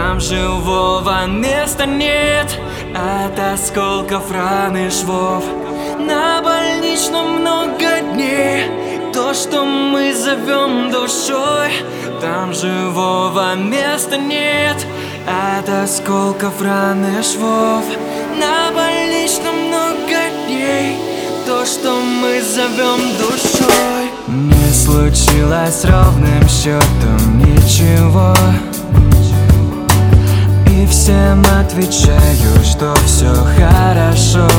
Там живого места нет от осколков ран и швов. На больничном много дней, то, что мы зовем душой. Там живого места нет от осколков ран и швов. На больничном много дней, то, что мы зовем душой. Не случилось ровным счетом ничего, и всем отвечаю, что все хорошо.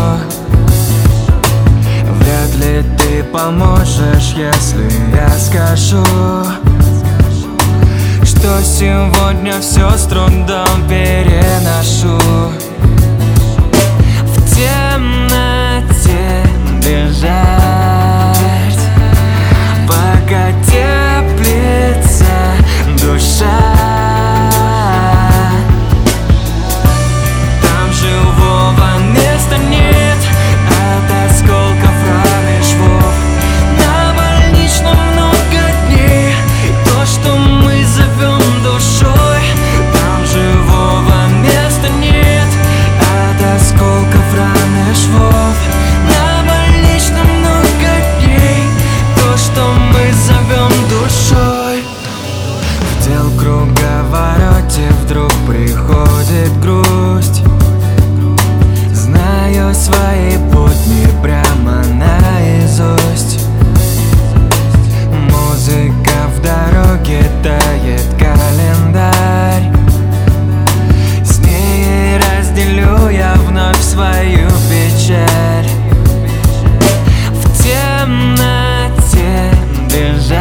Вряд ли ты поможешь, если я скажу, что сегодня все с трудом переношу. В темноте бежать, пока теплится душа. Там живого места нет от осколков ран и швов. На больничном много дней, то, что мы зовем душой. Там живого места нет от осколков ран и швов. На больничном много дней, то, что мы зовем душой. В дел круговороте вдруг приходит грусть. Знаю свои будни прямо наизусть. Музыка в дороге, тает календарь. С ней разделю я вновь свою печаль. В темноте бежать,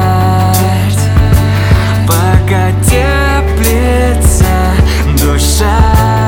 пока теплится душа.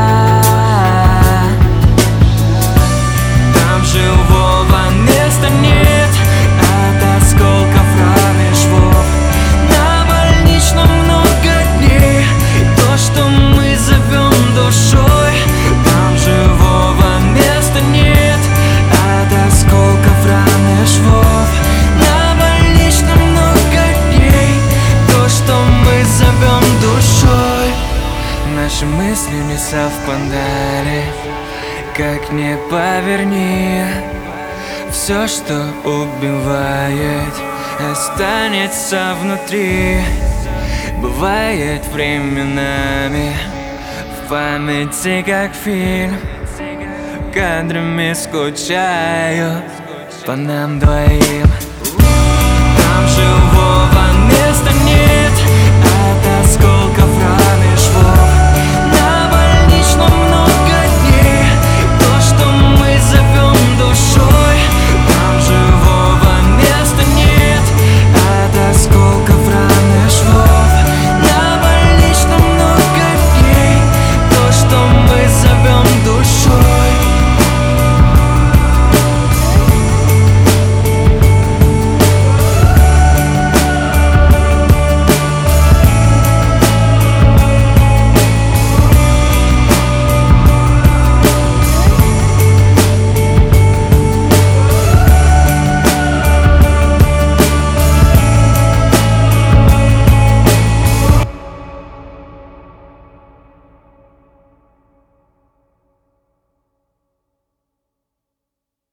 Там живого места нет от осколков ран и швов. На больничном много дней, то, что мы зовем душой. Там живого места нет от осколков ран и швов. На больничном много дней, то, что мы зовем душой. Наши мысли не совпадали, как ни поверни. Все, что убивает, останется внутри. Бывает временами в памяти, как фильм, кадрами скучаю по нам двоим. Там живого места нет от осколков ран